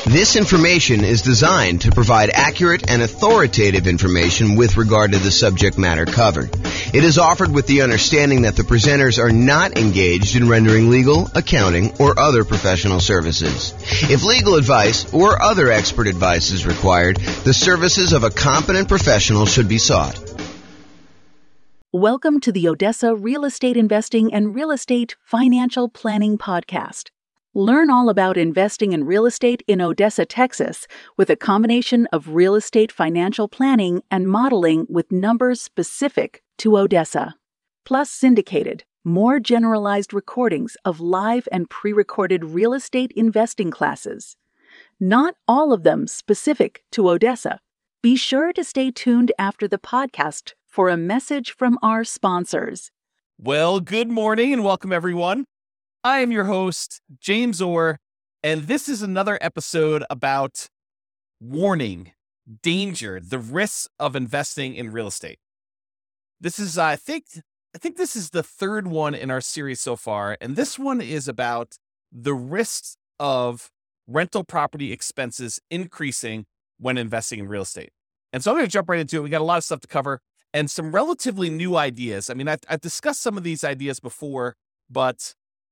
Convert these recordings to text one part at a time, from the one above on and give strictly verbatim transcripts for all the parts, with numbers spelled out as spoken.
This information is designed to provide accurate and authoritative information with regard to the subject matter covered. It is offered with the understanding that the presenters are not engaged in rendering legal, accounting, or other professional services. If legal advice or other expert advice is required, the services of a competent professional should be sought. Welcome to the Odessa Real Estate Investing and Real Estate Financial Planning Podcast. Learn all about investing in real estate in Odessa, Texas, with a combination of real estate financial planning and modeling with numbers specific to Odessa. Plus syndicated, more generalized recordings of live and pre-recorded real estate investing classes. Not all of them specific to Odessa. Be sure to stay tuned after the podcast for a message from our sponsors. Well, good morning and welcome everyone. I am your host, James Orr, and this is another episode about warning, danger, the risks of investing in real estate. This is, I think, I think this is the third one in our series so far, and this one is about the risks of rental property expenses increasing when investing in real estate. And so I'm going to jump right into it. We got a lot of stuff to cover and some relatively new ideas. I mean, I've, I've discussed some of these ideas before, but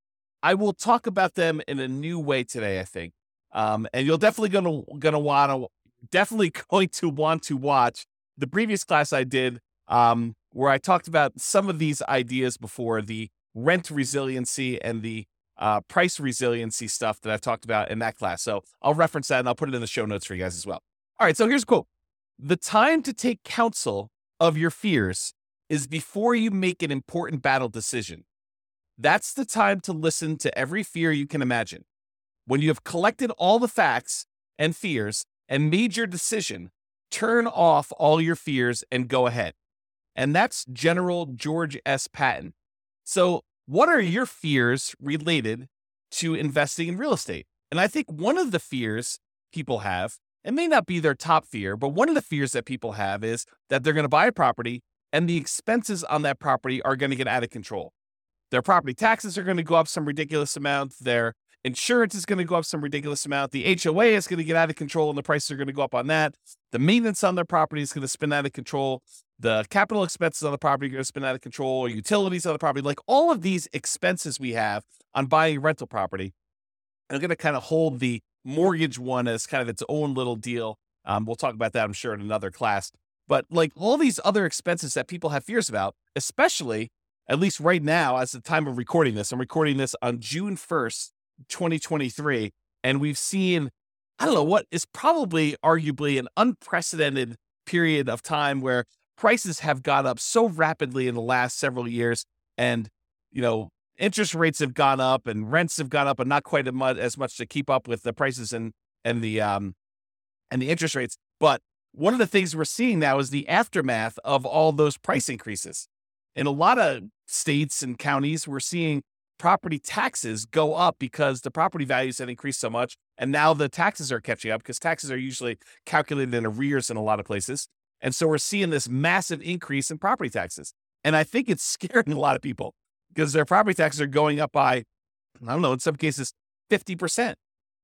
I will talk about them in a new way today, I think. Um, and you're definitely gonna gonna want to definitely going to want to watch the previous class I did, um, where I talked about some of these ideas before, the rent resiliency and the uh, price resiliency stuff that I talked about in that class. So I'll reference that and I'll put it in the show notes for you guys as well. All right, so here's a quote: "The time to take counsel of your fears is before you make an important battle decision. That's the time to listen to every fear you can imagine. When you have collected all the facts and fears and made your decision, turn off all your fears and go ahead." And that's General George S. Patton. So what are your fears related to investing in real estate? And I think one of the fears people have, it may not be their top fear, but one of the fears that people have is that they're going to buy a property and the expenses on that property are going to get out of control. Their property taxes are going to go up some ridiculous amount. Their insurance is going to go up some ridiculous amount. The H O A is going to get out of control and the prices are going to go up on that. The maintenance on their property is going to spin out of control. The capital expenses on the property are going to spin out of control, or utilities on the property. Like all of these expenses we have on buying rental property are going to kind of hold the mortgage one as kind of its own little deal. Um, we'll talk about that, I'm sure, in another class. But like all these other expenses that people have fears about, especially at least right now, as the time of recording this, I'm recording this on June first, twenty twenty-three, and we've seen, I don't know, what is probably arguably an unprecedented period of time where prices have gone up so rapidly in the last several years, and, you know, interest rates have gone up and rents have gone up, and not quite as much, as much to keep up with the prices and, and the, um, and the interest rates. But one of the things we're seeing now is the aftermath of all those price increases. In a lot of states and counties, we're seeing property taxes go up because the property values have increased so much. And now the taxes are catching up because taxes are usually calculated in arrears in a lot of places. And so we're seeing this massive increase in property taxes. And I think it's scaring a lot of people because their property taxes are going up by, I don't know, in some cases, fifty percent,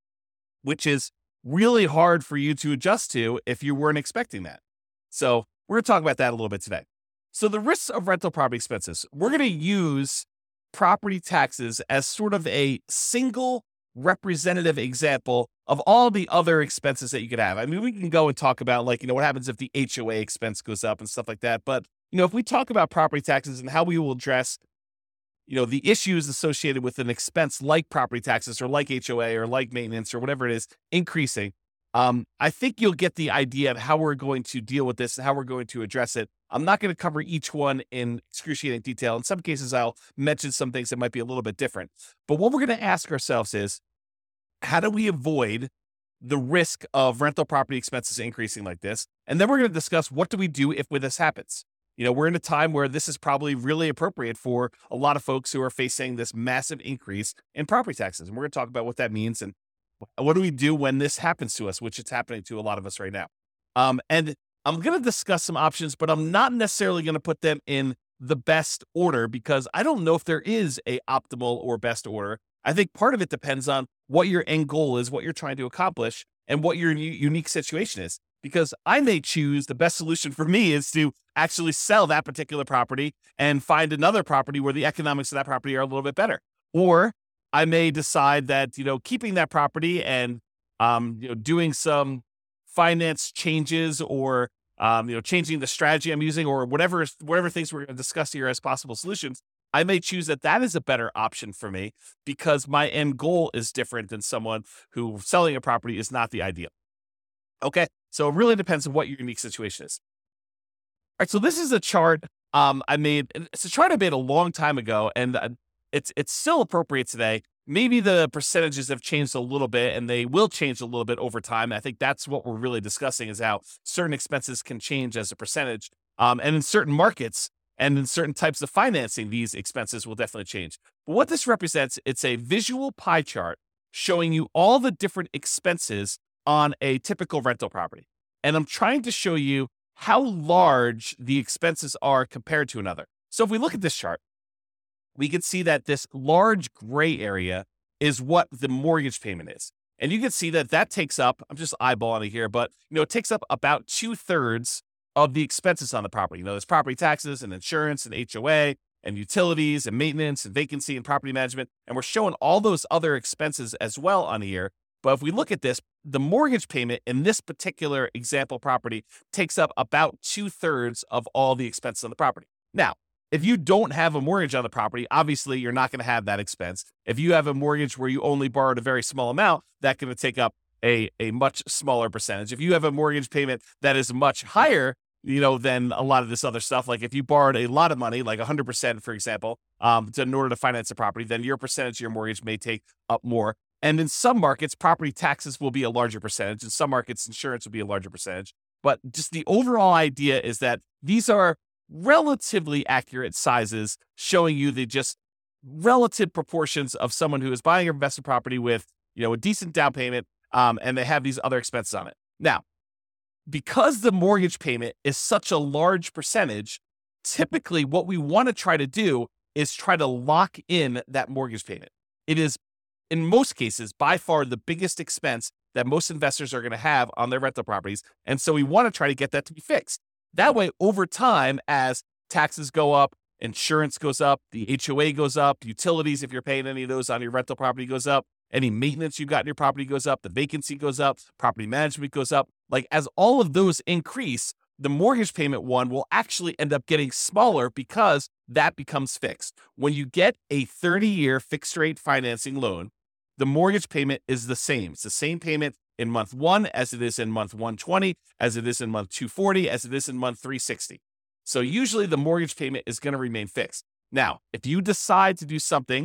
which is really hard for you to adjust to if you weren't expecting that. So we're going to talk about that a little bit today. So the risks of rental property expenses, we're going to use property taxes as sort of a single representative example of all the other expenses that you could have. I mean, we can go and talk about, like, you know, what happens if the H O A expense goes up and stuff like that. But, you know, if we talk about property taxes and how we will address, you know, the issues associated with an expense like property taxes or like H O A or like maintenance or whatever it is increasing, um, I think you'll get the idea of how we're going to deal with this and how we're going to address it. I'm not going to cover each one in excruciating detail. In some cases, I'll mention some things that might be a little bit different. But what we're going to ask ourselves is, how do we avoid the risk of rental property expenses increasing like this? And then we're going to discuss, what do we do if this happens? You know, we're in a time where this is probably really appropriate for a lot of folks who are facing this massive increase in property taxes. And we're going to talk about what that means and what do we do when this happens to us, which it's happening to a lot of us right now. Um, and I'm going to discuss some options, but I'm not necessarily going to put them in the best order because I don't know if there is a optimal or best order. I think part of it depends on what your end goal is, what you're trying to accomplish, and what your u- unique situation is. Because I may choose the best solution for me is to actually sell that particular property and find another property where the economics of that property are a little bit better. Or I may decide that, you know, keeping that property and, um, you know, doing some finance changes or, um, you know, changing the strategy I'm using or whatever, whatever things we're going to discuss here as possible solutions. I may choose that that is a better option for me because my end goal is different than someone who selling a property is not the ideal. Okay. So it really depends on what your unique situation is. All right. So this is a chart um, I made. It's a chart I made a long time ago, and uh, it's it's still appropriate today. Maybe the percentages have changed a little bit, and they will change a little bit over time. I think that's what we're really discussing is how certain expenses can change as a percentage. Um, and in certain markets and in certain types of financing, these expenses will definitely change. But what this represents, it's a visual pie chart showing you all the different expenses on a typical rental property. And I'm trying to show you how large the expenses are compared to another. So if we look at this chart, we can see that this large gray area is what the mortgage payment is. And you can see that that takes up, I'm just eyeballing it here, but you know, it takes up about two thirds of the expenses on the property. You know, there's property taxes and insurance and H O A and utilities and maintenance and vacancy and property management. And we're showing all those other expenses as well on here. But if we look at this, the mortgage payment in this particular example property takes up about two thirds of all the expenses on the property. Now, if you don't have a mortgage on the property, obviously you're not going to have that expense. If you have a mortgage where you only borrowed a very small amount, that's going to take up a, a much smaller percentage. If you have a mortgage payment that is much higher, you know, than a lot of this other stuff, like if you borrowed a lot of money, like one hundred percent, for example, um, to, in order to finance a property, then your percentage of your mortgage may take up more. And in some markets, property taxes will be a larger percentage. In some markets, insurance will be a larger percentage. But just the overall idea is that these are relatively accurate sizes showing you the just relative proportions of someone who is buying an investment property with, you know, a decent down payment, um, and they have these other expenses on it. Now, because the mortgage payment is such a large percentage, typically what we want to try to do is try to lock in that mortgage payment. It is, in most cases, by far the biggest expense that most investors are going to have on their rental properties. And so we want to try to get that to be fixed. That way, over time, as taxes go up, insurance goes up, the H O A goes up, utilities, if you're paying any of those on your rental property, goes up, any maintenance you've got in your property goes up, the vacancy goes up, property management goes up. Like as all of those increase, the mortgage payment one will actually end up getting smaller because that becomes fixed. When you get a thirty-year fixed rate financing loan, the mortgage payment is the same. It's the same payment in month one as it is in month one twenty, as it is in month two forty, as it is in month three sixty. So usually the mortgage payment is going to remain fixed. Now, if you decide to do something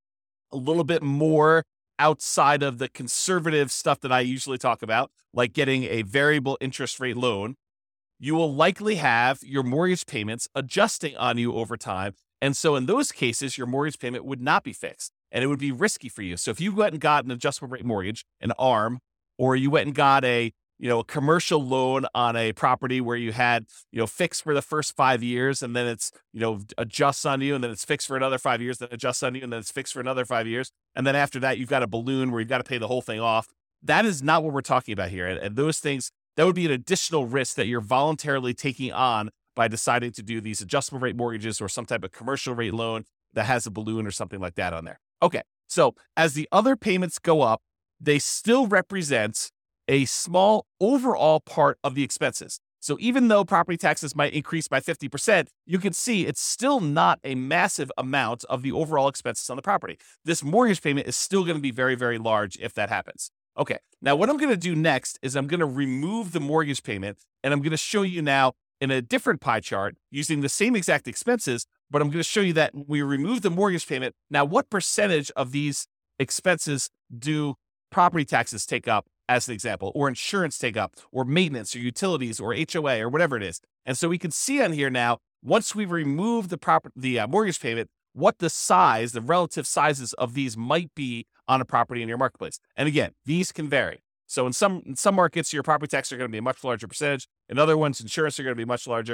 a little bit more outside of the conservative stuff that I usually talk about, like getting a variable interest rate loan, you will likely have your mortgage payments adjusting on you over time. And so in those cases, your mortgage payment would not be fixed and it would be risky for you. So if you went and got an adjustable rate mortgage, an A R M, or you went and got a, you know, a commercial loan on a property where you had, you know, fixed for the first five years and then it's, you know, adjusts on you and then it's fixed for another five years, then adjusts on you and then it's fixed for another five years. And then after that, you've got a balloon where you've got to pay the whole thing off. That is not what we're talking about here. And, and those things, that would be an additional risk that you're voluntarily taking on by deciding to do these adjustable rate mortgages or some type of commercial rate loan that has a balloon or something like that on there. Okay. So as the other payments go up, they still represent a small overall part of the expenses. So even though property taxes might increase by fifty percent, you can see it's still not a massive amount of the overall expenses on the property. This mortgage payment is still going to be very, very large if that happens. Okay, now what I'm going to do next is I'm going to remove the mortgage payment, and I'm going to show you now in a different pie chart using the same exact expenses, but I'm going to show you that we remove the mortgage payment. Now, what percentage of these expenses do property taxes take up, as an example, or insurance take up, or maintenance, or utilities, or H O A, or whatever it is? And so we can see on here now, once we remove the proper, the uh, mortgage payment, what the size, the relative sizes of these might be on a property in your marketplace. And again, these can vary. So in some in some markets, your property taxes are going to be a much larger percentage. In other ones, insurance are going to be much larger.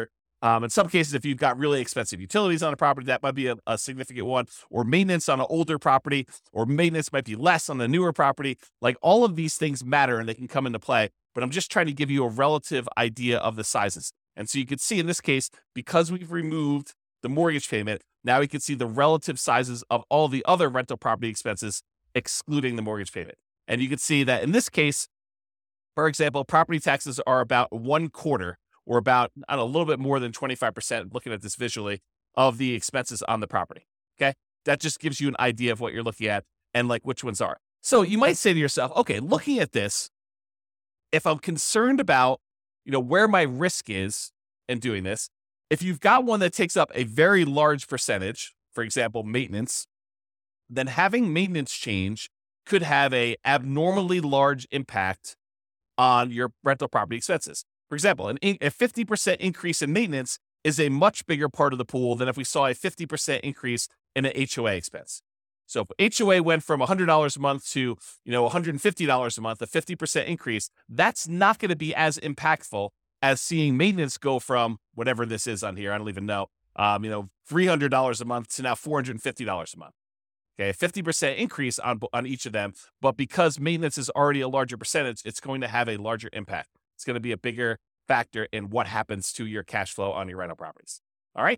Um, in some cases, if you've got really expensive utilities on a property, that might be a, a significant one, or maintenance on an older property, or maintenance might be less on a newer property. Like all of these things matter and they can come into play, but I'm just trying to give you a relative idea of the sizes. And so you can see in this case, because we've removed the mortgage payment, now we can see the relative sizes of all the other rental property expenses, excluding the mortgage payment. And you can see that in this case, for example, property taxes are about one quarter or about I don't know, a little bit more than twenty-five percent, looking at this visually, of the expenses on the property. Okay. That just gives you an idea of what you're looking at and like which ones are. So you might say to yourself, okay, looking at this, if I'm concerned about, you know, where my risk is in doing this, if you've got one that takes up a very large percentage, for example, maintenance, then having maintenance change could have a abnormally large impact on your rental property expenses. For example, an, a fifty percent increase in maintenance is a much bigger part of the pool than if we saw a fifty percent increase in an H O A expense. So if H O A went from one hundred dollars a month to, you know, one hundred fifty dollars a month, a fifty percent increase, that's not going to be as impactful as seeing maintenance go from whatever this is on here, I don't even know, um, you know, three hundred dollars a month to now four hundred fifty dollars a month. Okay, a fifty percent increase on, on each of them, but because maintenance is already a larger percentage, it's going to have a larger impact. It's going to be a bigger factor in what happens to your cash flow on your rental properties. All right.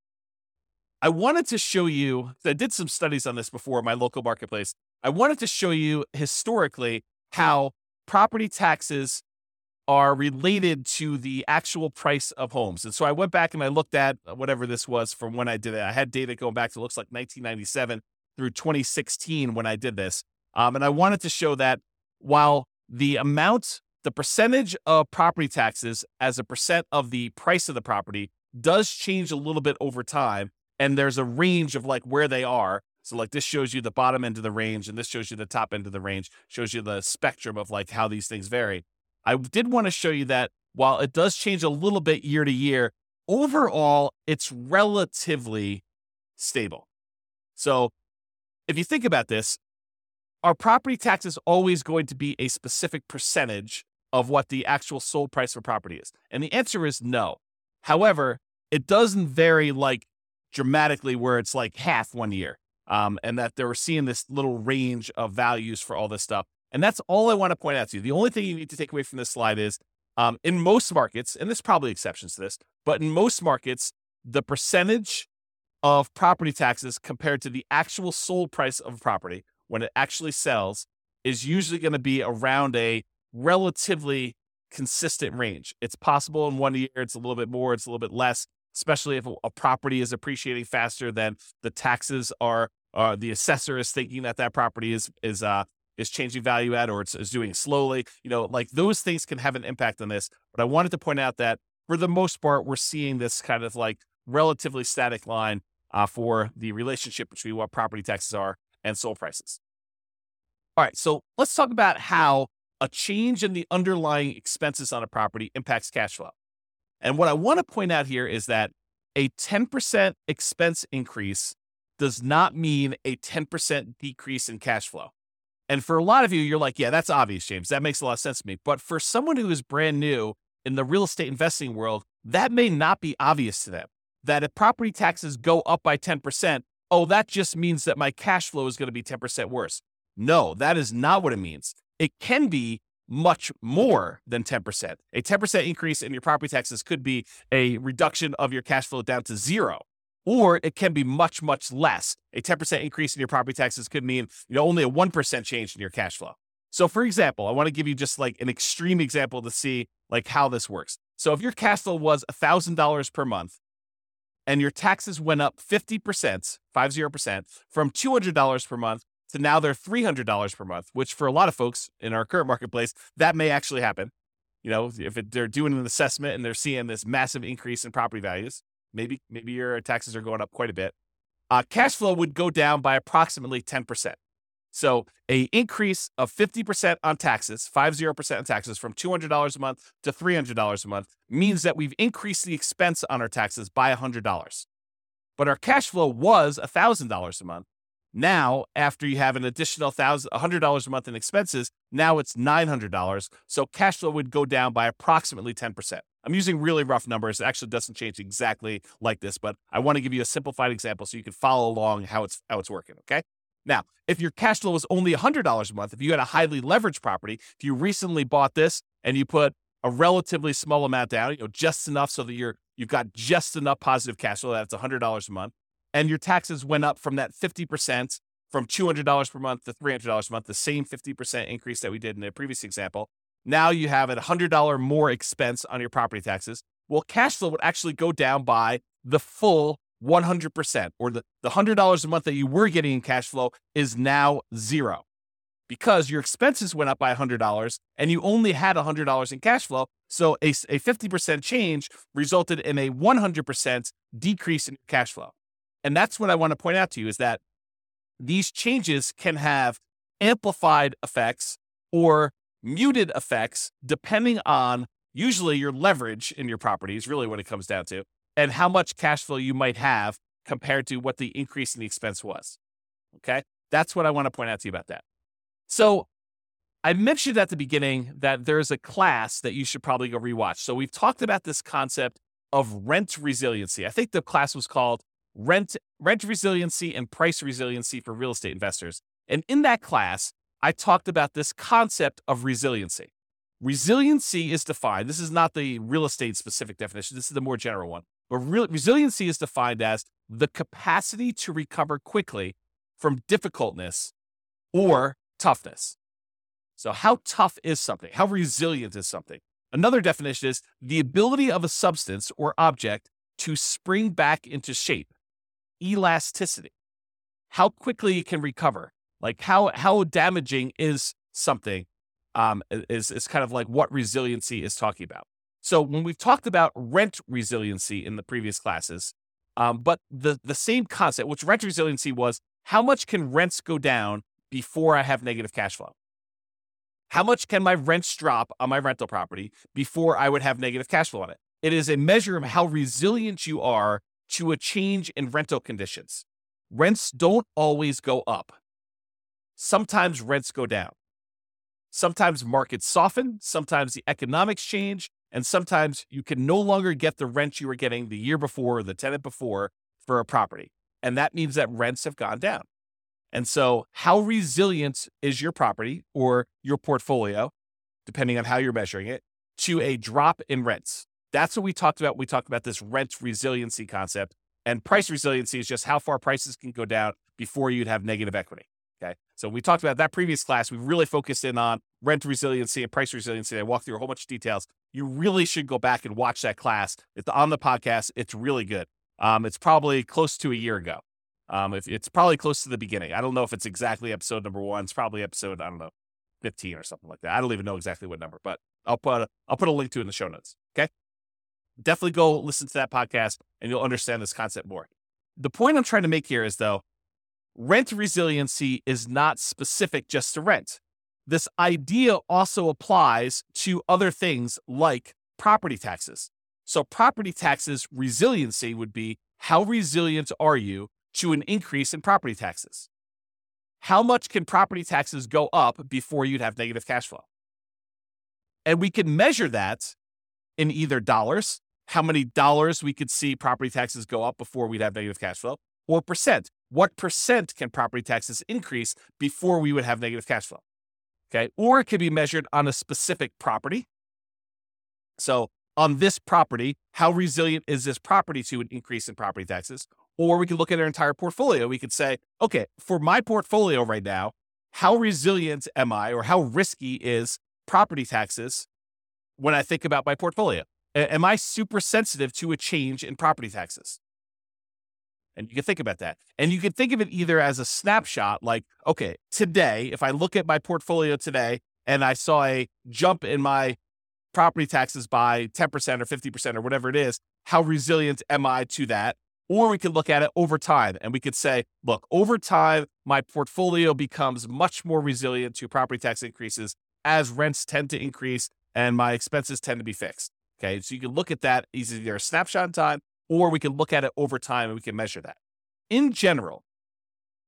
I wanted to show you, I did some studies on this before, my local marketplace. I wanted to show you historically how property taxes are related to the actual price of homes. And so I went back and I looked at whatever this was from when I did it. I had data going back to, looks like nineteen ninety-seven through twenty sixteen when I did this. Um, and I wanted to show that while the amount, the percentage of property taxes as a percent of the price of the property does change a little bit over time. And there's a range of like where they are. So like this shows you the bottom end of the range and this shows you the top end of the range, shows you the spectrum of like how these things vary. I did want to show you that while it does change a little bit year to year, overall, it's relatively stable. So if you think about this, are property taxes always going to be a specific percentage of what the actual sold price for property is? And the answer is no. However, it doesn't vary like dramatically where it's like half one year. Um, and that they were seeing this little range of values for all this stuff. And that's all I want to point out to you. The only thing you need to take away from this slide is um, in most markets, and there's probably exceptions to this, but in most markets, the percentage of property taxes compared to the actual sold price of a property when it actually sells is usually going to be around a relatively consistent range. It's possible in one year, it's a little bit more, it's a little bit less, especially if a property is appreciating faster than the taxes are, uh, the assessor is thinking that that property is, is, uh, is changing value at, or it's, is doing slowly, you know, like those things can have an impact on this. But I wanted to point out that for the most part, we're seeing this kind of like relatively static line uh, for the relationship between what property taxes are and sold prices. All right, so let's talk about how a change in the underlying expenses on a property impacts cash flow. And what I want to point out here is that a ten percent expense increase does not mean a ten percent decrease in cash flow. And for a lot of you, you're like, yeah, that's obvious, James. That makes a lot of sense to me. But for someone who is brand new in the real estate investing world, that may not be obvious to them. That if property taxes go up by ten percent, oh, that just means that my cash flow is going to be ten percent worse. No, that is not what it means. It can be much more than ten percent. A ten percent increase in your property taxes could be a reduction of your cash flow down to zero. Or it can be much, much less. A ten percent increase in your property taxes could mean, you know, only a one percent change in your cash flow. So for example, I want to give you just like an extreme example to see like how this works. So if your cash flow was one thousand dollars per month and your taxes went up fifty percent, fifty percent from two hundred dollars per month to now they're three hundred dollars per month, which for a lot of folks in our current marketplace, that may actually happen. You know, if it, they're doing an assessment and they're seeing this massive increase in property values, maybe maybe your taxes are going up quite a bit. Uh, cash flow would go down by approximately ten percent. So a increase of fifty percent on taxes, fifty percent on taxes from two hundred dollars a month to three hundred dollars a month means that we've increased the expense on our taxes by one hundred dollars. But our cash flow was one thousand dollars a month. Now, after you have an additional one hundred dollars a month in expenses, now it's nine hundred dollars. So cash flow would go down by approximately ten percent. I'm using really rough numbers. It actually doesn't change exactly like this, but I want to give you a simplified example so you can follow along how it's how it's working, okay? Now, if your cash flow was only one hundred dollars a month, if you had a highly leveraged property, if you recently bought this and you put a relatively small amount down, you know, just enough so that you're you've got just enough positive cash flow, that's one hundred dollars a month, and your taxes went up from that fifty percent from two hundred dollars per month to three hundred dollars a month, the same fifty percent increase that we did in the previous example. Now you have a one hundred dollars more expense on your property taxes. Well, cash flow would actually go down by the full one hundred percent, or the, the one hundred dollars a month that you were getting in cash flow is now zero because your expenses went up by one hundred dollars and you only had one hundred dollars in cash flow. So a, a fifty percent change resulted in a one hundred percent decrease in cash flow. And that's what I want to point out to you is that these changes can have amplified effects or muted effects depending on usually your leverage in your property is really what it comes down to, and how much cash flow you might have compared to what the increase in the expense was. Okay? That's what I want to point out to you about that. So I mentioned at the beginning that there's a class that you should probably go rewatch. So we've talked about this concept of rent resiliency. I think the class was called Rent, Rent Resiliency and Price Resiliency for Real Estate Investors. And in that class, I talked about this concept of resiliency. Resiliency is defined, this is not the real estate specific definition, this is the more general one. But real, resiliency is defined as the capacity to recover quickly from difficultness or toughness. So how tough is something? How resilient is something? Another definition is the ability of a substance or object to spring back into shape. Elasticity. How quickly it can recover. Like how, how damaging is something um, is, is kind of like what resiliency is talking about. So when we've talked about rent resiliency in the previous classes, um, but the, the same concept, which rent resiliency was, how much can rents go down before I have negative cash flow? How much can my rents drop on my rental property before I would have negative cash flow on it? It is a measure of how resilient you are to a change in rental conditions. Rents don't always go up. Sometimes rents go down. Sometimes markets soften, sometimes the economics change, and sometimes you can no longer get the rent you were getting the year before or the tenant before for a property. And that means that rents have gone down. And so how resilient is your property or your portfolio, depending on how you're measuring it, to a drop in rents? That's what we talked about. We talked about this rent resiliency concept, and price resiliency is just how far prices can go down before you'd have negative equity. Okay. So we talked about that previous class. We really focused in on rent resiliency and price resiliency. I walked through a whole bunch of details. You really should go back and watch that class. It's on the podcast. It's really good. Um, it's probably close to a year ago. Um, if it's probably close to the beginning. I don't know if it's exactly episode number one. It's probably episode, I don't know, fifteen or something like that. I don't even know exactly what number, but I'll put a, I'll put a link to it in the show notes. Okay. Definitely go listen to that podcast and you'll understand this concept more. The point I'm trying to make here is though, rent resiliency is not specific just to rent. This idea also applies to other things like property taxes. So property taxes resiliency would be, how resilient are you to an increase in property taxes? How much can property taxes go up before you'd have negative cash flow? And we can measure that in either dollars, how many dollars we could see property taxes go up before we'd have negative cash flow, or percent. What percent can property taxes increase before we would have negative cash flow? Okay. Or it could be measured on a specific property. So on this property, how resilient is this property to an increase in property taxes? Or we could look at our entire portfolio. We could say, okay, for my portfolio right now, how resilient am I, or how risky is property taxes when I think about my portfolio? A- am I super sensitive to a change in property taxes? And you can think about that. And you can think of it either as a snapshot, like, okay, today, if I look at my portfolio today and I saw a jump in my property taxes by ten percent or fifty percent or whatever it is, how resilient am I to that? Or we could look at it over time and we could say, look, over time, my portfolio becomes much more resilient to property tax increases as rents tend to increase and my expenses tend to be fixed. Okay, so you can look at that as either a snapshot in time, or we can look at it over time and we can measure that. In general,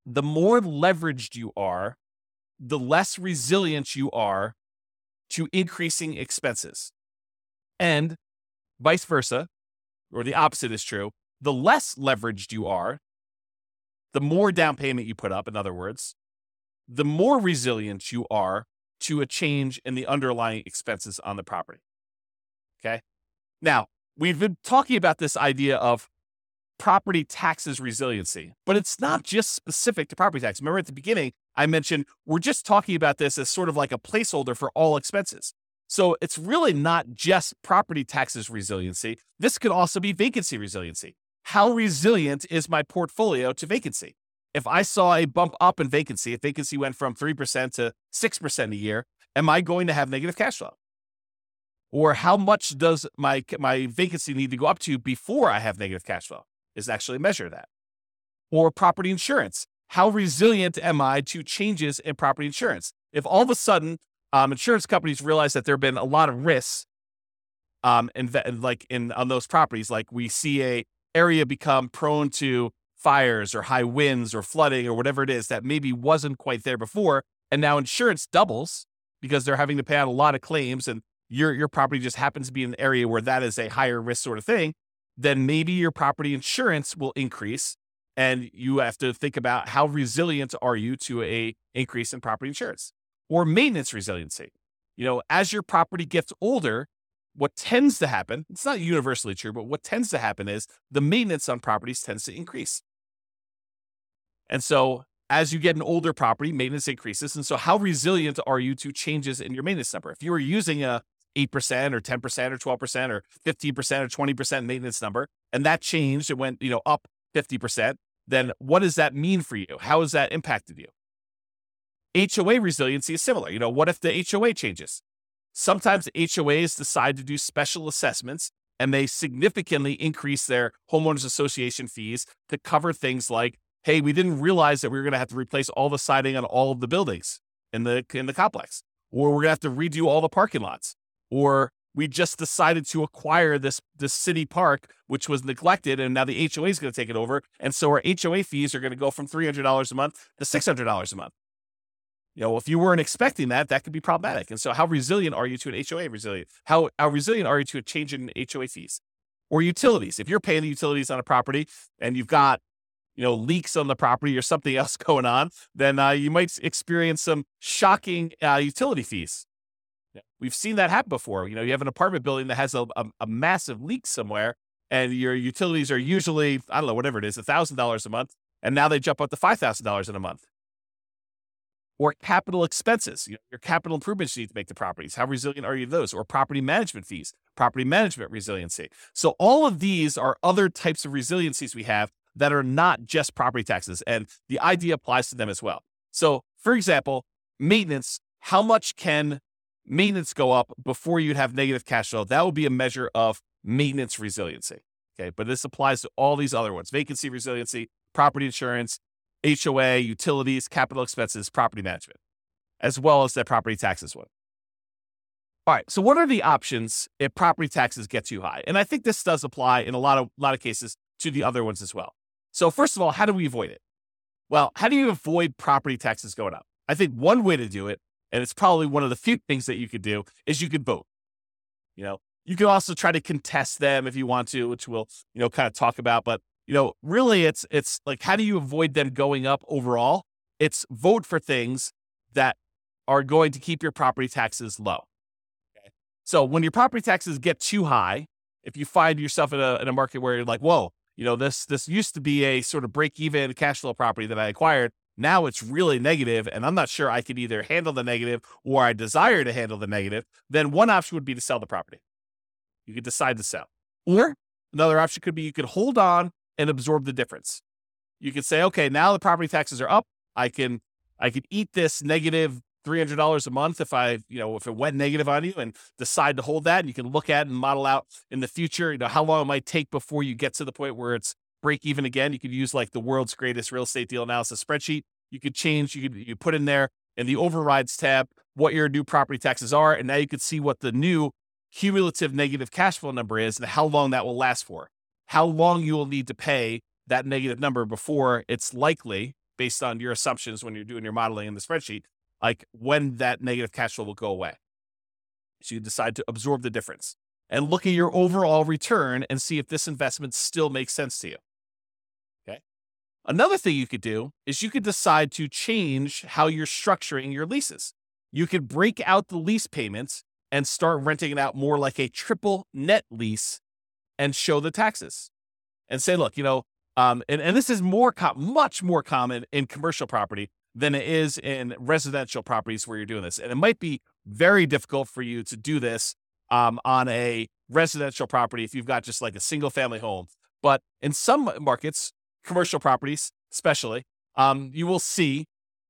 the more leveraged you are, the less resilient you are to increasing expenses. And vice versa, or the opposite is true. The less leveraged you are, the more down payment you put up, in other words, the more resilient you are to a change in the underlying expenses on the property. Okay? Now, we've been talking about this idea of property taxes resiliency, but it's not just specific to property tax. Remember at the beginning, I mentioned we're just talking about this as sort of like a placeholder for all expenses. So it's really not just property taxes resiliency. This could also be vacancy resiliency. How resilient is my portfolio to vacancy? If I saw a bump up in vacancy, if vacancy went from three percent to six percent a year, am I going to have negative cash flow? Or how much does my, my vacancy need to go up to before I have negative cash flow? Is actually measure that. Or property insurance. How resilient am I to changes in property insurance? If all of a sudden um, insurance companies realize that there have been a lot of risks um, in, like in on those properties, like we see a area become prone to fires or high winds or flooding or whatever it is that maybe wasn't quite there before, and now insurance doubles because they're having to pay out a lot of claims, and your your property just happens to be in an area where that is a higher risk sort of thing, then maybe your property insurance will increase, and you have to think about how resilient are you to a increase in property insurance. Or maintenance resiliency. You know, as your property gets older, what tends to happen, it's not universally true, but what tends to happen is the maintenance on properties tends to increase. And so as you get an older property, maintenance increases. And so how resilient are you to changes in your maintenance number? If you were using a eight percent or ten percent or twelve percent or fifteen percent or twenty percent maintenance number, and that changed, it went, you know, up fifty percent, then what does that mean for you? How has that impacted you? H O A resiliency is similar. You know, what if the H O A changes? Sometimes H O As decide to do special assessments, and they significantly increase their homeowners association fees to cover things like, hey, we didn't realize that we were going to have to replace all the siding on all of the buildings in the in the complex, or we're going to have to redo all the parking lots, or we just decided to acquire this, this city park, which was neglected, and now the H O A is going to take it over, and so our H O A fees are going to go from three hundred dollars a month to six hundred dollars a month. You know, if you weren't expecting that, that could be problematic. And so how resilient are you to an H O A resilient? How, how resilient are you to a change in H O A fees? Or utilities. If you're paying the utilities on a property and you've got, you know, leaks on the property or something else going on, then uh, you might experience some shocking uh, utility fees. We've seen that happen before. You know, you have an apartment building that has a, a, a massive leak somewhere, and your utilities are usually, I don't know, whatever it is, one thousand dollars a month, and now they jump up to five thousand dollars in a month. Or capital expenses, you know, your capital improvements you need to make to properties. How resilient are you to those? Or property management fees, property management resiliency. So all of these are other types of resiliencies we have that are not just property taxes, and the idea applies to them as well. So, for example, maintenance, how much can maintenance go up before you'd have negative cash flow? That would be a measure of maintenance resiliency. Okay, but this applies to all these other ones: vacancy resiliency, property insurance, H O A, utilities, capital expenses, property management, as well as that property taxes one. All right, so what are the options if property taxes get too high? And I think this does apply in a lot of lot of cases to the other ones as well. So first of all, how do we avoid it? Well, how do you avoid property taxes going up? I think one way to do it, and it's probably one of the few things that you could do, is you could vote. You know, you can also try to contest them if you want to, which we'll, you know, kind of talk about. But, you know, really it's, it's like, how do you avoid them going up overall? It's vote for things that are going to keep your property taxes low. Okay? So when your property taxes get too high, if you find yourself in a, in a market where you're like, whoa, you know, this, this used to be a sort of break even cash flow property that I acquired. Now it's really negative, and I'm not sure I could either handle the negative or I desire to handle the negative, then one option would be to sell the property. You could decide to sell. Or another option could be you could hold on and absorb the difference. You could say, okay, now the property taxes are up. I can I could eat this negative three hundred dollars a month if I, you know, if it went negative on you, and decide to hold that. And you can look at and model out in the future, you know, how long it might take before you get to the point where it's break even again. You could use like the world's greatest real estate deal analysis spreadsheet. You could change, you could you put in there in the overrides tab what your new property taxes are. And now you could see what the new cumulative negative cash flow number is and how long that will last for. How long you will need to pay that negative number before it's likely based on your assumptions when you're doing your modeling in the spreadsheet, like when that negative cash flow will go away. So you decide to absorb the difference and look at your overall return and see if this investment still makes sense to you. Okay. Another thing you could do is you could decide to change how you're structuring your leases. You could break out the lease payments and start renting it out more like a triple net lease and show the taxes and say, look, you know, um, and, and this is more, com- much more common in commercial property than it is in residential properties where you're doing this. And it might be very difficult for you to do this um, on a residential property if you've got just like a single family home. But in some markets, commercial properties especially, um, you will see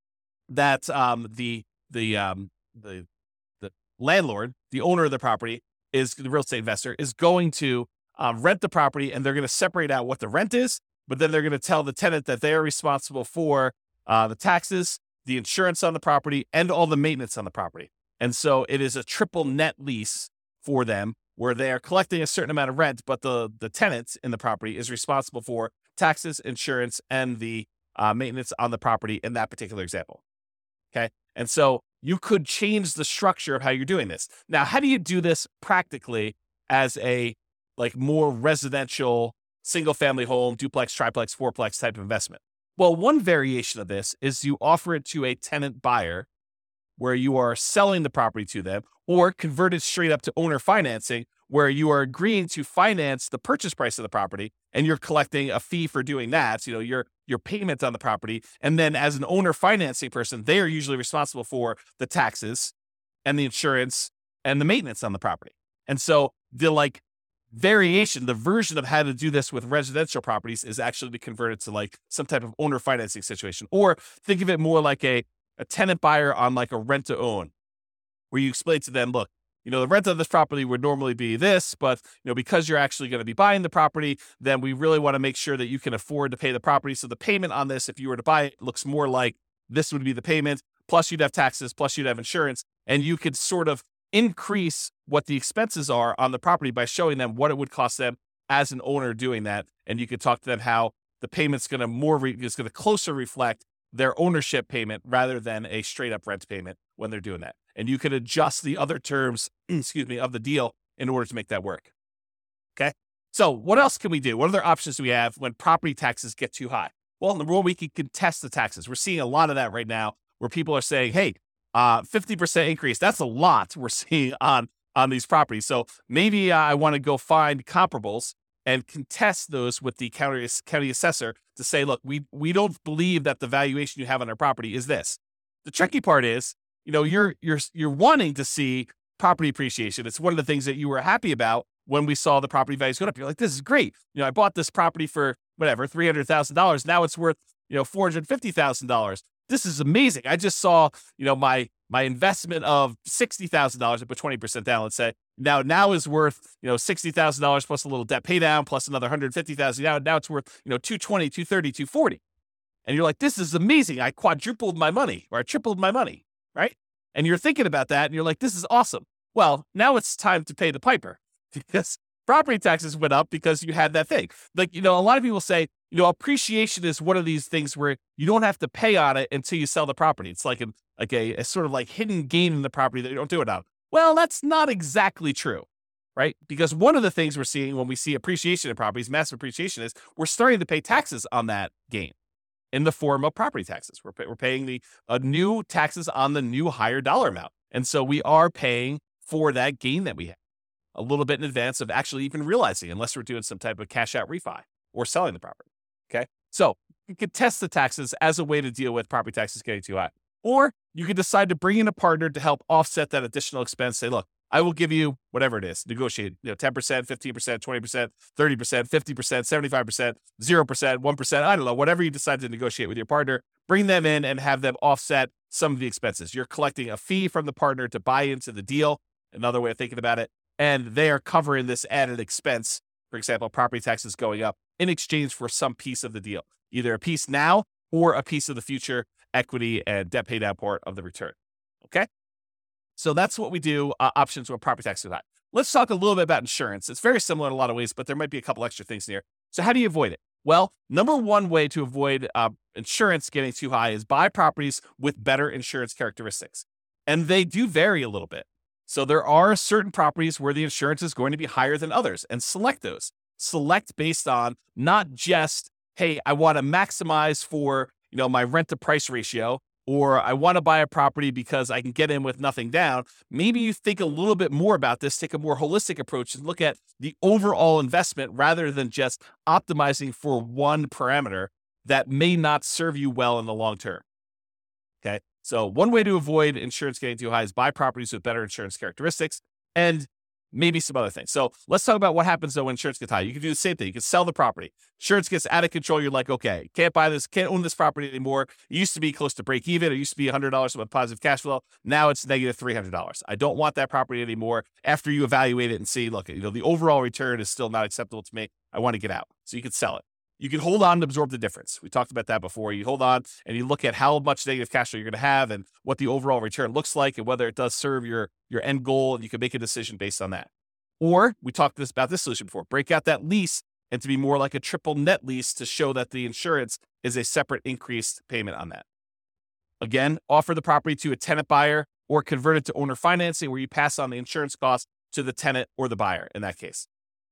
that um, the the um, the the landlord, the owner of the property, is the real estate investor, is going to um, rent the property, and they're going to separate out what the rent is, but then they're going to tell the tenant that they are responsible for uh, the taxes, the insurance on the property, and all the maintenance on the property. And so it is a triple net lease for them where they are collecting a certain amount of rent, but the, the tenant in the property is responsible for taxes, insurance, and the uh, maintenance on the property in that particular example. Okay. And so you could change the structure of how you're doing this. Now, how do you do this practically as a like more residential, single family home, duplex, triplex, fourplex type of investment? Well, one variation of this is you offer it to a tenant buyer where you are selling the property to them, or convert it straight up to owner financing where you are agreeing to finance the purchase price of the property and you're collecting a fee for doing that, you know, your your payment on the property. And then as an owner financing person, they are usually responsible for the taxes and the insurance and the maintenance on the property. And so the like variation, the version of how to do this with residential properties is actually to convert it to like some type of owner financing situation. Or think of it more like a, a tenant buyer on like a rent to own, where you explain to them, look, you know, the rent of this property would normally be this, but, you know, because you're actually going to be buying the property, then we really want to make sure that you can afford to pay the property. So the payment on this, if you were to buy it, looks more like this would be the payment, plus you'd have taxes, plus you'd have insurance, and you could sort of increase what the expenses are on the property by showing them what it would cost them as an owner doing that. And you could talk to them how the payment's going to more, re- is going to closer reflect their ownership payment rather than a straight up rent payment when they're doing that. And you could adjust the other terms, excuse me, of the deal in order to make that work. Okay. So what else can we do? What other options do we have when property taxes get too high? Well, number one, we can contest the taxes. We're seeing a lot of that right now where people are saying, hey, uh, fifty percent increase. That's a lot we're seeing on, on these properties. So maybe uh, I want to go find comparables and contest those with the county, county assessor to say, look, we, we don't believe that the valuation you have on our property is this. The tricky part is, you know, you're, you're, you're wanting to see property appreciation. It's one of the things that you were happy about when we saw the property values go up. You're like, this is great. You know, I bought this property for whatever, three hundred thousand dollars. Now it's worth, you know, four hundred fifty thousand dollars. This is amazing. I just saw, you know, my, my investment of sixty thousand dollars, I put twenty percent down, let's say, now, now is worth, you know, sixty thousand dollars plus a little debt pay down, plus another one hundred fifty thousand dollars. Now, now it's worth, you know, two twenty, two thirty, two forty. And you're like, this is amazing. I quadrupled my money, or I tripled my money, right? And you're thinking about that and you're like, this is awesome. Well, now it's time to pay the piper because property taxes went up because you had that thing. Like, you know, a lot of people say, you know, appreciation is one of these things where you don't have to pay on it until you sell the property. It's like a, like a, a sort of like hidden gain in the property that you don't do it on. Well, that's not exactly true, right? Because one of the things we're seeing when we see appreciation in properties, massive appreciation, is we're starting to pay taxes on that gain in the form of property taxes. We're, pay, we're paying the uh, new taxes on the new higher dollar amount. And so we are paying for that gain that we have a little bit in advance of actually even realizing, unless we're doing some type of cash out refi or selling the property. Okay. So you could test the taxes as a way to deal with property taxes getting too high. Or you could decide to bring in a partner to help offset that additional expense. Say, look, I will give you whatever it is, negotiate, you know, ten percent, fifteen percent, twenty percent, thirty percent, fifty percent, seventy-five percent, zero percent, one percent. I don't know, whatever you decide to negotiate with your partner, bring them in and have them offset some of the expenses. You're collecting a fee from the partner to buy into the deal. Another way of thinking about it. And they are covering this added expense. For example, property taxes going up in exchange for some piece of the deal, either a piece now or a piece of the future equity and debt pay down part of the return. Okay. So that's what we do, uh, options when property taxes are high. Let's talk a little bit about insurance. It's very similar in a lot of ways, but there might be a couple extra things here. So how do you avoid it? Well, number one way to avoid uh, insurance getting too high is buy properties with better insurance characteristics. And they do vary a little bit. So there are certain properties where the insurance is going to be higher than others, and select those. Select based on not just, hey, I want to maximize for, you know, my rent to price ratio, or I want to buy a property because I can get in with nothing down. Maybe you think a little bit more about this, take a more holistic approach and look at the overall investment rather than just optimizing for one parameter that may not serve you well in the long term. Okay. So one way to avoid insurance getting too high is buy properties with better insurance characteristics and maybe some other things. So let's talk about what happens though when insurance gets high. You can do the same thing. You can sell the property. Insurance gets out of control. You're like, okay, can't buy this, can't own this property anymore. It used to be close to break even. It used to be one hundred dollars with positive cash flow. Now it's negative three hundred dollars. I don't want that property anymore. After you evaluate it and see, look, you know, the overall return is still not acceptable to me. I want to get out. So you can sell it. You can hold on and absorb the difference. We talked about that before. You hold on and you look at how much negative cash flow you're going to have and what the overall return looks like and whether it does serve your, your end goal, and you can make a decision based on that. Or we talked this, about this solution before, break out that lease and to be more like a triple net lease to show that the insurance is a separate increased payment on that. Again, offer the property to a tenant buyer or convert it to owner financing where you pass on the insurance cost to the tenant or the buyer in that case.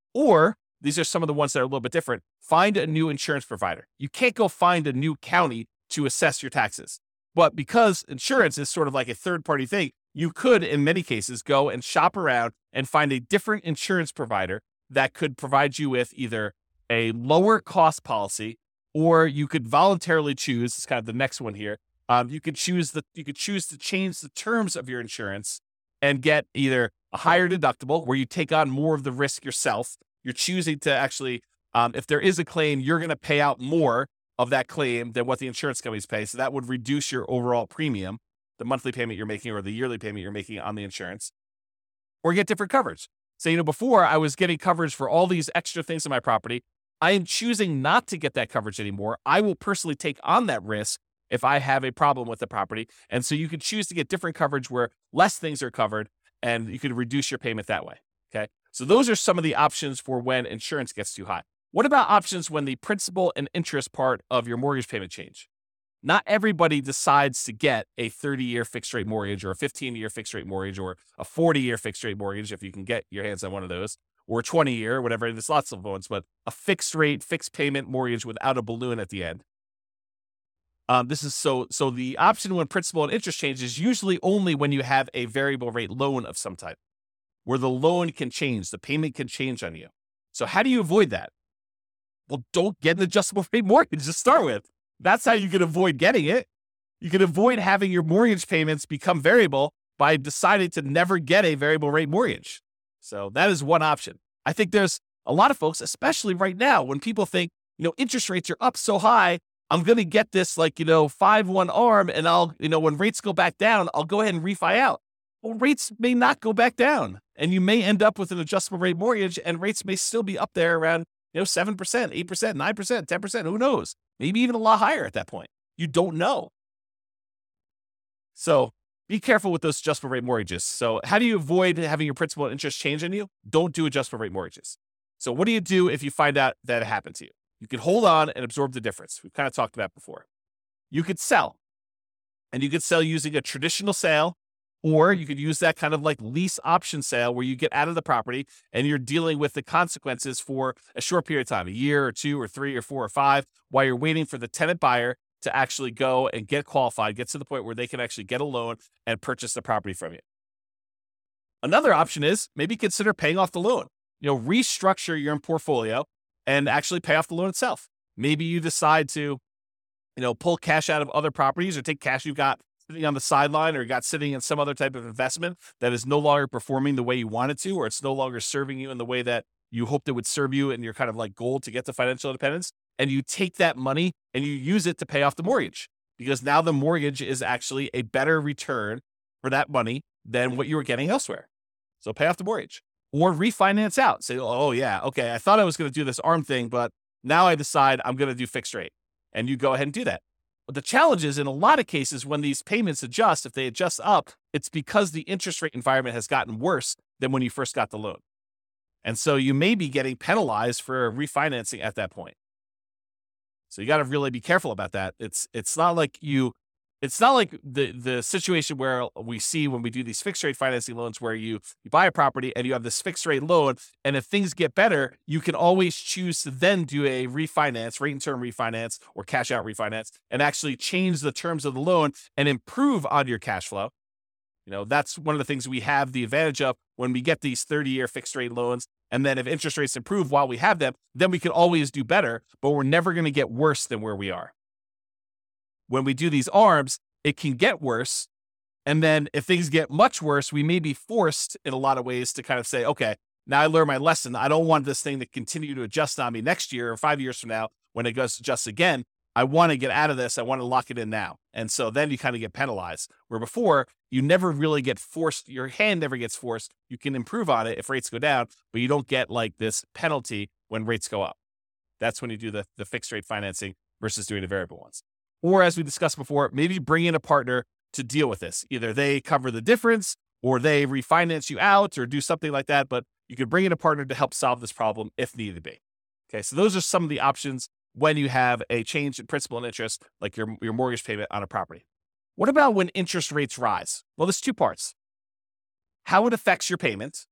Or these are some of the ones that are a little bit different. Find a new insurance provider. You can't go find a new county to assess your taxes. But because insurance is sort of like a third-party thing, you could, in many cases, go and shop around and find a different insurance provider that could provide you with either a lower cost policy, or you could voluntarily choose, it's kind of the next one here, um, you could choose the you could choose to change the terms of your insurance and get either a higher deductible where you take on more of the risk yourself. You're choosing to actually, um, if there is a claim, you're going to pay out more of that claim than what the insurance companies pay. So that would reduce your overall premium, the monthly payment you're making or the yearly payment you're making on the insurance, or get different coverage. So, you know, before I was getting coverage for all these extra things in my property. I am choosing not to get that coverage anymore. I will personally take on that risk if I have a problem with the property. And so you can choose to get different coverage where less things are covered and you can reduce your payment that way. Okay. So those are some of the options for when insurance gets too high. What about options when the principal and interest part of your mortgage payment change? Not everybody decides to get a thirty-year fixed rate mortgage or a fifteen-year fixed rate mortgage or a forty-year fixed rate mortgage, if you can get your hands on one of those, or a twenty-year, whatever. There's lots of ones, but a fixed rate, fixed payment mortgage without a balloon at the end. Um, this is so, so the option when principal and interest change is usually only when you have a variable rate loan of some type, where the loan can change, the payment can change on you. So how do you avoid that? Well, don't get an adjustable rate mortgage to start with. That's how you can avoid getting it. You can avoid having your mortgage payments become variable by deciding to never get a variable rate mortgage. So that is one option. I think there's a lot of folks, especially right now, when people think, you know, interest rates are up so high, I'm going to get this like, you know, five one arm and I'll, you know, when rates go back down, I'll go ahead and refi out. Well, rates may not go back down and you may end up with an adjustable rate mortgage and rates may still be up there around, you know, seven percent, eight percent, nine percent, ten percent, who knows? Maybe even a lot higher at that point. You don't know. So be careful with those adjustable rate mortgages. So how do you avoid having your principal and interest change on you? Don't do adjustable rate mortgages. So what do you do if you find out that it happened to you? You can hold on and absorb the difference. We've kind of talked about before. You could sell. And you could sell using a traditional sale, or you could use that kind of like lease option sale where you get out of the property and you're dealing with the consequences for a short period of time, a year or two or three or four or five, while you're waiting for the tenant buyer to actually go and get qualified, get to the point where they can actually get a loan and purchase the property from you. Another option is maybe consider paying off the loan. You know, restructure your portfolio and actually pay off the loan itself. Maybe you decide to, you know, pull cash out of other properties or take cash you've got sitting on the sideline or got sitting in some other type of investment that is no longer performing the way you want it to, or it's no longer serving you in the way that you hoped it would serve you in your kind of like goal to get to financial independence. And you take that money and you use it to pay off the mortgage, because now the mortgage is actually a better return for that money than what you were getting elsewhere. So pay off the mortgage or refinance out. Say, oh yeah, okay, I thought I was going to do this ARM thing, but now I decide I'm going to do fixed rate. And you go ahead and do that. But the challenge is in a lot of cases when these payments adjust, if they adjust up, it's because the interest rate environment has gotten worse than when you first got the loan. And so you may be getting penalized for refinancing at that point. So you got to really be careful about that. It's it's not like you, it's not like the the situation where we see when we do these fixed rate financing loans where you, you buy a property and you have this fixed rate loan, and if things get better, you can always choose to then do a refinance, rate and term refinance or cash out refinance, and actually change the terms of the loan and improve on your cash flow. You know, that's one of the things we have the advantage of when we get these thirty-year fixed rate loans. And then if interest rates improve while we have them, then we can always do better, but we're never going to get worse than where we are. When we do these ARMs, it can get worse. And then if things get much worse, we may be forced in a lot of ways to kind of say, okay, now I learned my lesson. I don't want this thing to continue to adjust on me next year or five years from now when it goes to adjust again. I want to get out of this. I want to lock it in now. And so then you kind of get penalized, where before you never really get forced. Your hand never gets forced. You can improve on it if rates go down, but you don't get like this penalty when rates go up. That's when you do the, the fixed rate financing versus doing the variable ones. Or as we discussed before, maybe bring in a partner to deal with this. Either they cover the difference or they refinance you out or do something like that. But you could bring in a partner to help solve this problem if needed be. Okay, so those are some of the options when you have a change in principal and interest, like your, your mortgage payment on a property. What about when interest rates rise? Well, there's two parts. How it affects your payment,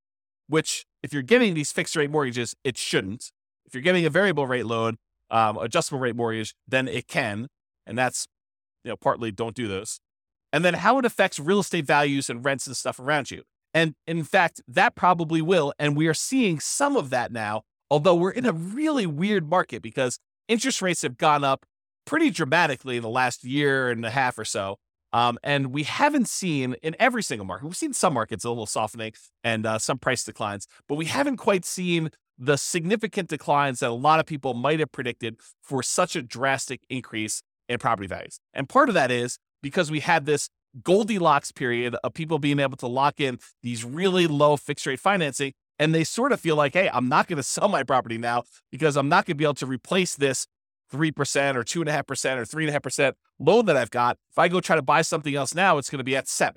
which if you're getting these fixed rate mortgages, it shouldn't. If you're getting a variable rate loan, um, adjustable rate mortgage, then it can. And that's, you know, partly don't do those. And then how it affects real estate values and rents and stuff around you. And in fact, that probably will. And we are seeing some of that now, although we're in a really weird market because interest rates have gone up pretty dramatically in the last year and a half or so. Um, and we haven't seen in every single market, we've seen some markets a little softening and uh, some price declines, but we haven't quite seen the significant declines that a lot of people might have predicted for such a drastic increase in property values. And part of that is because we had this Goldilocks period of people being able to lock in these really low fixed rate financing. And they sort of feel like, hey, I'm not going to sell my property now because I'm not going to be able to replace this three percent or two point five percent or three point five percent loan that I've got. If I go try to buy something else now, it's going to be at seven.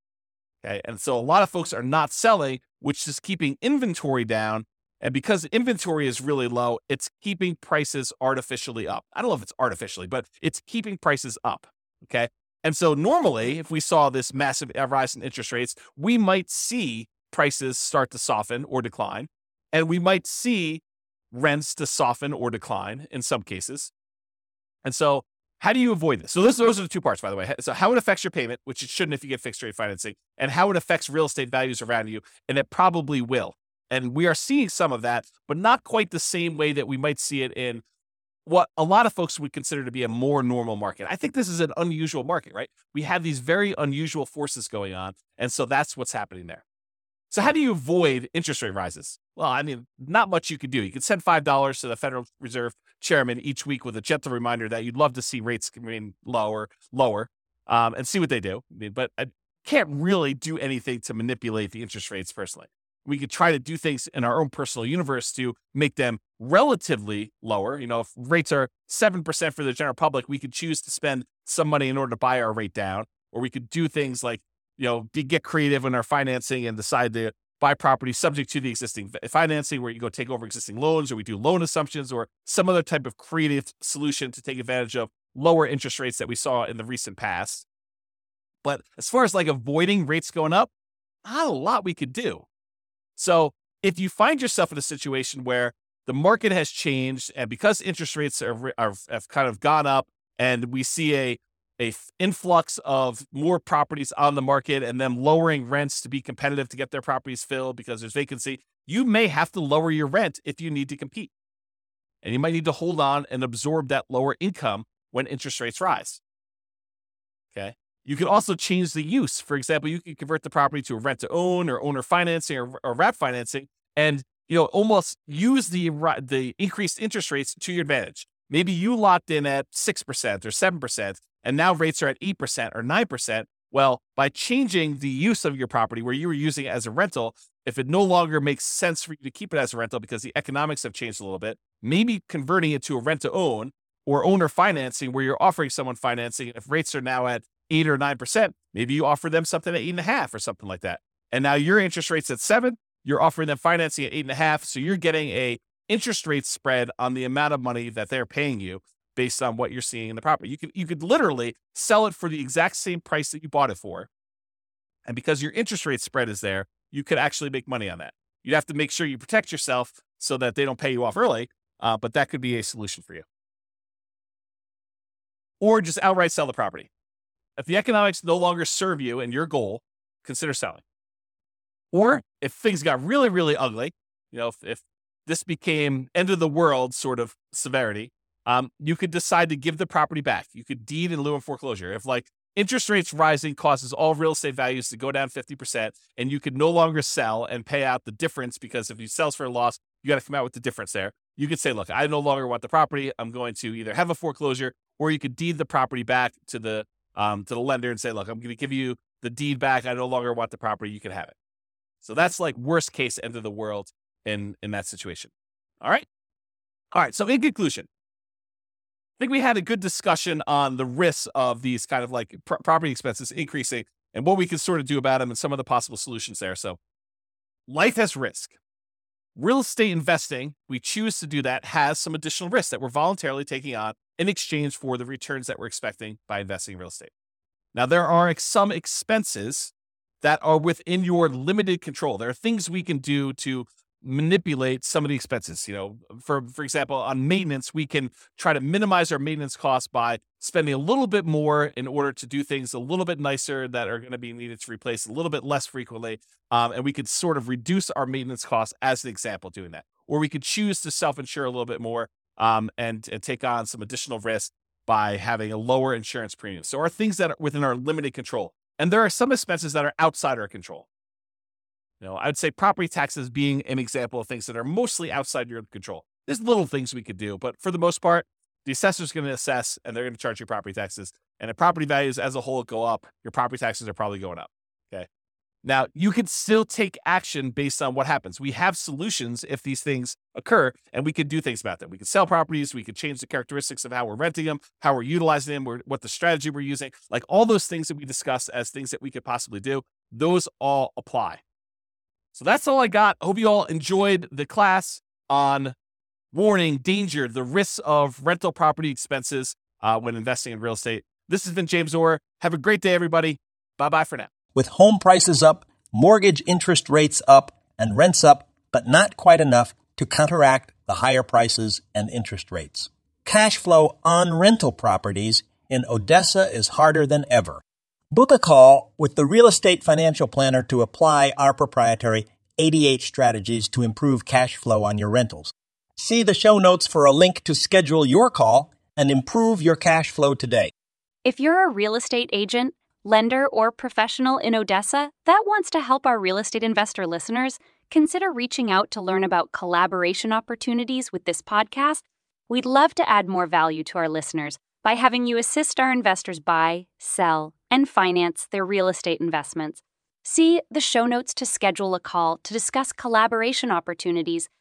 Okay. And so a lot of folks are not selling, which is keeping inventory down. And because inventory is really low, it's keeping prices artificially up. I don't know if it's artificially, but it's keeping prices up. Okay. And so normally, if we saw this massive rise in interest rates, we might see prices start to soften or decline, and we might see rents to soften or decline in some cases. And so how do you avoid this? So this, those are the two parts, by the way. So how it affects your payment, which it shouldn't if you get fixed rate financing, and how it affects real estate values around you, and it probably will. And we are seeing some of that, but not quite the same way that we might see it in what a lot of folks would consider to be a more normal market. I think this is an unusual market, right? We have these very unusual forces going on, and so that's what's happening there. So how do you avoid interest rate rises? Well, I mean, not much you could do. You could send five dollars to the Federal Reserve Chairman each week with a gentle reminder that you'd love to see rates remain lower, lower, um, and see what they do. I mean, but I can't really do anything to manipulate the interest rates personally. We could try to do things in our own personal universe to make them relatively lower. You know, if rates are seven percent for the general public, we could choose to spend some money in order to buy our rate down, or we could do things like, you know, be, get creative in our financing and decide to buy property subject to the existing financing, where you go take over existing loans, or we do loan assumptions, or some other type of creative solution to take advantage of lower interest rates that we saw in the recent past. But as far as like avoiding rates going up, not a lot we could do. So if you find yourself in a situation where the market has changed, and because interest rates are, are have kind of gone up, and we see a a influx of more properties on the market and them lowering rents to be competitive to get their properties filled because there's vacancy, you may have to lower your rent if you need to compete. And you might need to hold on and absorb that lower income when interest rates rise. Okay. You can also change the use. For example, you can convert the property to a rent to own or owner financing or, or wrap financing, and, you know, almost use the, the increased interest rates to your advantage. Maybe you locked in at six percent or seven percent, and now rates are at eight percent or nine percent. Well, by changing the use of your property where you were using it as a rental, if it no longer makes sense for you to keep it as a rental because the economics have changed a little bit, maybe converting it to a rent to own or owner financing where you're offering someone financing. If rates are now at eight or nine percent, maybe you offer them something at eight and a half or something like that. And now your interest rate's at seven, you're offering them financing at eight and a half. So you're getting a interest rate spread on the amount of money that they're paying you based on what you're seeing in the property. You could you could literally sell it for the exact same price that you bought it for. And because your interest rate spread is there, you could actually make money on that. You'd have to make sure you protect yourself so that they don't pay you off early, uh, but that could be a solution for you. Or just outright sell the property. If the economics no longer serve you and your goal, consider selling. Or if things got really, really ugly, you know, if, if this became end of the world sort of severity, um, you could decide to give the property back. You could deed in lieu of foreclosure. If like interest rates rising causes all real estate values to go down fifty percent and you could no longer sell and pay out the difference, because if you sell for a loss, you got to come out with the difference there. You could say, look, I no longer want the property. I'm going to either have a foreclosure, or you could deed the property back to the um, to the lender and say, look, I'm going to give you the deed back. I no longer want the property. You can have it. So that's like worst case end of the world in, in that situation. All right. All right. So in conclusion, I think we had a good discussion on the risks of these kind of like pr- property expenses increasing and what we can sort of do about them and some of the possible solutions there. So life has risk. Real estate investing, we choose to do that, has some additional risks that we're voluntarily taking on in exchange for the returns that we're expecting by investing in real estate. Now, there are some expenses that are within your limited control. There are things we can do to manipulate some of the expenses. You know, for, for example, on maintenance, we can try to minimize our maintenance costs by spending a little bit more in order to do things a little bit nicer that are going to be needed to replace a little bit less frequently. Um, and we could sort of reduce our maintenance costs as an example doing that. Or we could choose to self-insure a little bit more um, and, and take on some additional risk by having a lower insurance premium. So are things that are within our limited control. And there are some expenses that are outside our control. You know, I'd say property taxes being an example of things that are mostly outside your control. There's little things we could do, but for the most part, the assessor's going to assess and they're going to charge you property taxes. And if property values as a whole go up, your property taxes are probably going up. Okay. Now, you can still take action based on what happens. We have solutions if these things occur, and we can do things about them. We can sell properties. We can change the characteristics of how we're renting them, how we're utilizing them, or what the strategy we're using. Like all those things that we discuss as things that we could possibly do, those all apply. So that's all I got. Hope you all enjoyed the class on warning, danger, the risks of rental property expenses uh, when investing in real estate. This has been James Orr. Have a great day, everybody. Bye-bye for now. With home prices up, mortgage interest rates up, and rents up, but not quite enough to counteract the higher prices and interest rates. Cash flow on rental properties in Odessa is harder than ever. Book a call with the Real Estate Financial Planner to apply our proprietary eighty-eight strategies to improve cash flow on your rentals. See the show notes for a link to schedule your call and improve your cash flow today. If you're a real estate agent, lender, or professional in Odessa that wants to help our real estate investor listeners, consider reaching out to learn about collaboration opportunities with this podcast. We'd love to add more value to our listeners by having you assist our investors buy, sell, and finance their real estate investments. See the show notes to schedule a call to discuss collaboration opportunities